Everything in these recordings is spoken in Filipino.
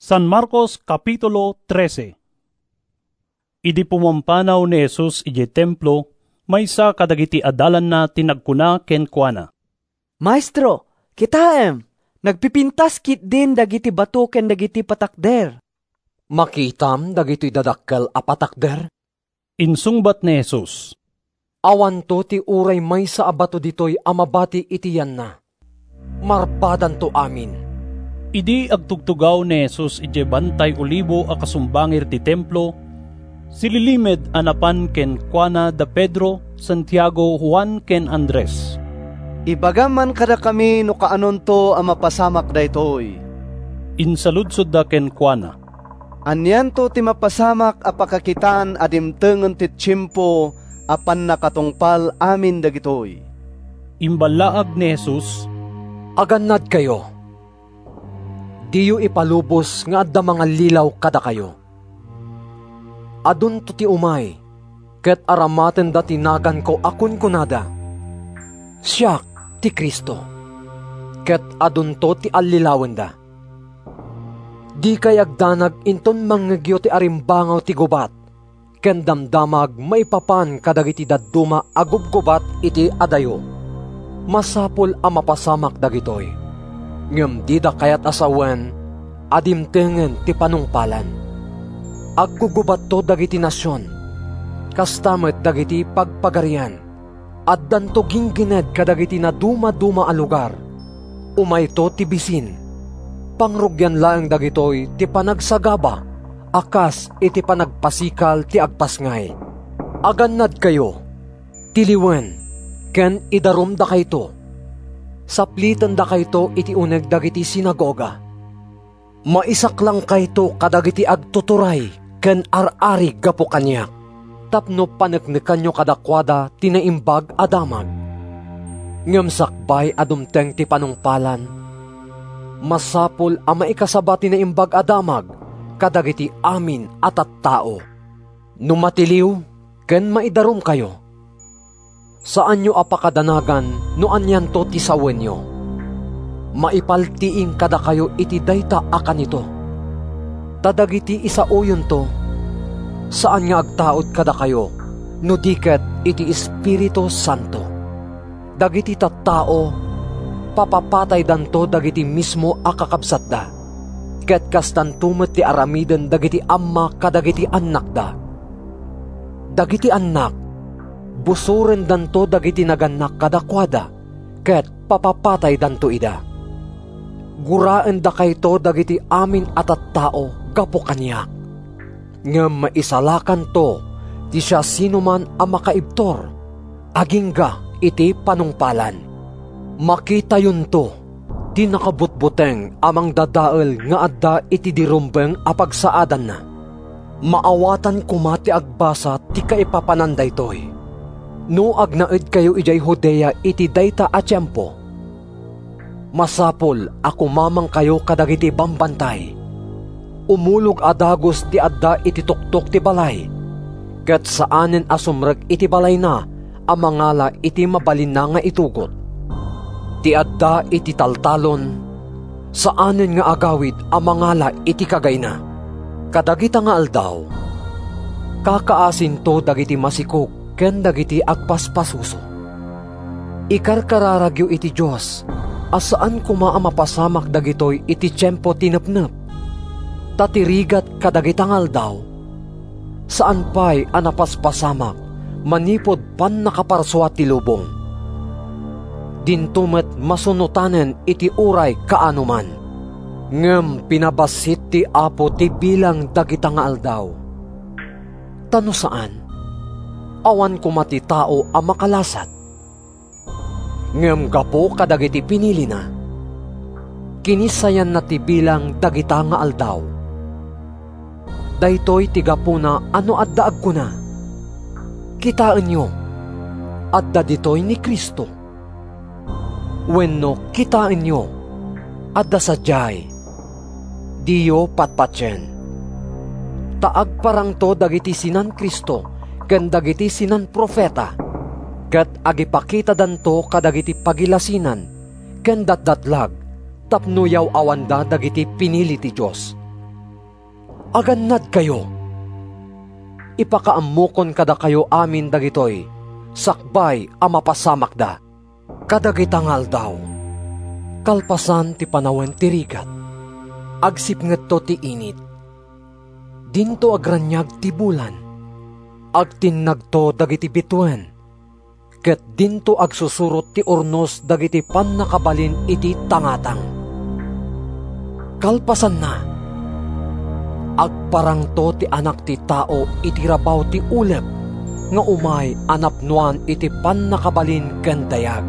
San Marcos Kapitulo 13. Idi pumampanaw ni Jesus ije templo, maysa kadagiti adalan na tinagkuna ken kuana. Maestro, kitaem, nagpipintas kit din dagiti bato ken dagiti patakder. Makitam dagiti dadakkel a patakder? Insungbat ni Jesus, awan to ti uray maysa a bato ditoy a mabati itiyan na. Marpadan to amin. Idi agtugtugaw ni Jesus ije bantay olibo a kasumbangir ti templo, sililimed anapan ken kuana da Pedro, Santiago, Juan ken Andres. Ibagaman kada kami no kaanon to a mapasamak daytoy. Insaludsod da ken kuana, anyan to ti mapasamak a pakakitaan adimtengen ti tiyempo apan nakatungpal amin dagitoy. Imbalaag ni Jesus, agannad kayo. Diyo ipalubos nga adda mga lilaw kada kayo. Adun to ti umay, ket aramaten da tinagan ko akun kunada. Siya ti Kristo, ket adun to ti allilawen da. Di kay agdanag inton mangegyo ti arimbangaw ti gubat, ken damdamag maipapan kadagiti dadduma agubgubat iti adayo. Masapol a mapasamak dagitoy. Ngem di da kayat asawen, adimtengen ti panungpalan. Aggugubat to dagiti nasyon, kastamet dagiti pagpagarian, addan to ginggined kadagiti na duma-duma a lugar. Umay to ti bisin, pangrugyan laeng dagitoy ti panagsagaba, akas iti panagpasikal ti agpasngay. Agannad kayo, tiliwen, ken idarum da kayto. Saplitan da kayto iti uneg dagiti sinagoga. Maisak lang kayto kadagiti agtuturay ken ar-ari gapo kanyak. Tapno paneknekan nyo kadakwada tinaimbag adamag. Ngem sakbay adumteng ti panungpalan. Masapol a maikasaba tinaimbag adamag kadagiti amin at tao. Numatiliw ken maidarum kayo. Saan nyo apakadanagan no anyan to ti sawen nyo? Maipaltiing kada kayo iti dayta akan ito. Tadagiti isauyon to, saan nga agtaod kada kayo no diket iti Espiritu Santo? Dagiti tattao, papapatay danto dagiti mismo akakabsat da. Ket kastan tumet ti aramiden dagiti amma kadagiti anak da. Dagiti anak, busuren danto dagiti naganak kadakwada, ket papapatay danto ida. Guraen da kayto dagiti amin at tao gapo kanyak. Ngem maisalakan to ti siya sinuman a makaibtor, agingga iti panungpalan. Makita yun to, ti nakabutbuteng amang dadael nga adda iti dirumbeng a pagsaadan na. Maawatan kumati agbasa ti kaipapananday toy. No agnaed kayo ijay Judea iti dayta a tiyempo, masapol ako mamang kayo kadagiti bambantay. Umulog adagos ti adda iti tuktok ti balay, ket saanen asumrek iti balay na amangala iti mabalin na nga itugot. Ti adda iti taltalon, saanen nga agawid amangala iti kagayna. Kadagita nga aldaw, kakaasin to dagiti masikog ken dagiti agpaspasuso. Ikarkararagyo iti Diyos, asaan kuma mapasamak dagitoy iti tiyempo tinepnep. Tatirigat kadagitangal daw, saan pa'y anapaspasamak, manipod pan nakaparswa ti lubong. Dintumet masunutanen iti uray kaanuman. Ngem pinabasit ti Apo ti bilang dagitangal daw. Tano saan? Awan kumati tao a makalasat. Ngem gapo kadagiti pinili na. Kinisayan na ti bilang dagita nga aldaw. Daytoy ti gapo na ano adda agkuna. Kitaan nyo, adda ditoy ni Kristo. Wenno kitaan nyo, adda sadyay. Diyo patpatyen. Taag parang to dagiti sinan Kristo ken dagiti sinan profeta, ket agipakita danto kadagiti pagilasinan ken datdatlag tapno yaw awanda dagiti pinili ti Dios. Agannad kayo. Ipakaamukon kada kayo amin dagitoy, sakbay a mapasamakda. Kadagitangal daw, kalpasan ti panawen ti rigat, agsipnget to ti init. Dinto agranyag ti bulan, agtinnag to dagiti bituen, ket dinto agsusurot ti ornos dagiti pannakabalin iti tangatang. Kalpasan na, agparang to ti anak ti tao iti rabaw ti ulep, nga umay anapnuan iti pannakabalin ken dayag.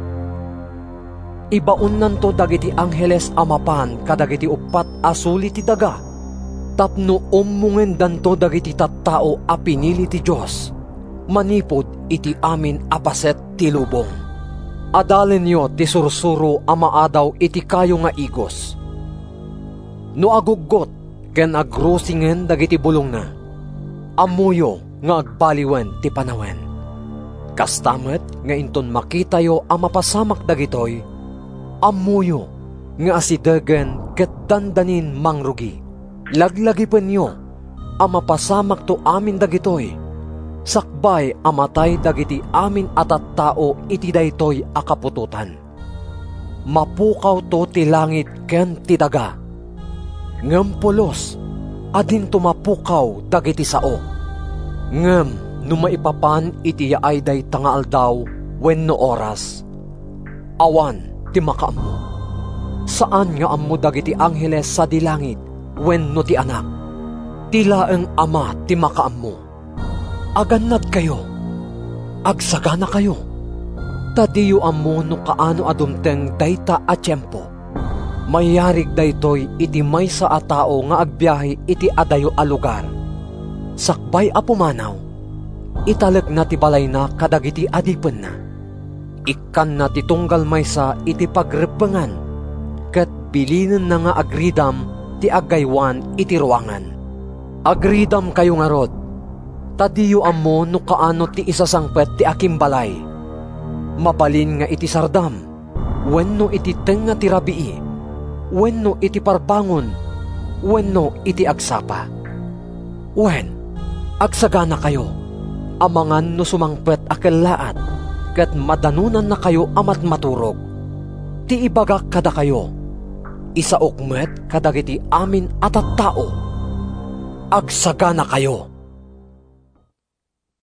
Ibaunnan to dagiti angheles amapan kadagiti upat asuli ti daga, tapno umungen danto dagiti tattao a pinili ti Dios, manipod iti amin apaset ti lubong. Adalen nyo ti sursuro a maadaw iti kayo nga igos. No aguggot ken agrusingen dagiti bulong na, amuyo nga agbaliwen ti panawen. Kastamet nga inton makitayo a mapasamak dagitoy, amuyo nga asidegen ket dandanin mangrugi. Laglagipen nyo a mapasamak to amin dagitoy, sakbay amatay dagiti amin atat tao iti daytoy akapututan. Mapukaw to ti langit ken ti daga, ngem pulos adin tumapukaw dagiti sao. Ngem no maipapan iti yaay day tangaal daw wenno oras, awan ti makaammo. Saan nga ammo dagiti angheles sa dilangit wenno ti anak, tilaeng ama ti makaammo. Agannad kayo, agsagana kayo, tadiyo ammo no kaano adumteng dayta a tiyempo. Mayarig daytoy iti maysa a tao nga agbiyahe iti adayo a lugar, sakbay a pumanaw, italag na ti balay na kadagiti adipen na. Ikkan na ti tunggal maysa iti pagrepengan, ket bilinen na nga agridam ti agaywan iti ruangan. Agridam kayo nga rod, tadiyo ammo no kaano ti isasangpet ti akimbalay. Mabalin nga iti sardam, wenno iti tenga ti rabii, wenno iti parbangon, wenno iti agsapa. Wen, agsagana kayo, amangan no sumangpet akellaat, ket madanunan na kayo amat maturog. Ti ibagak kada kayo, isaokmet kadagiti amin atat tao, agsagana kayo.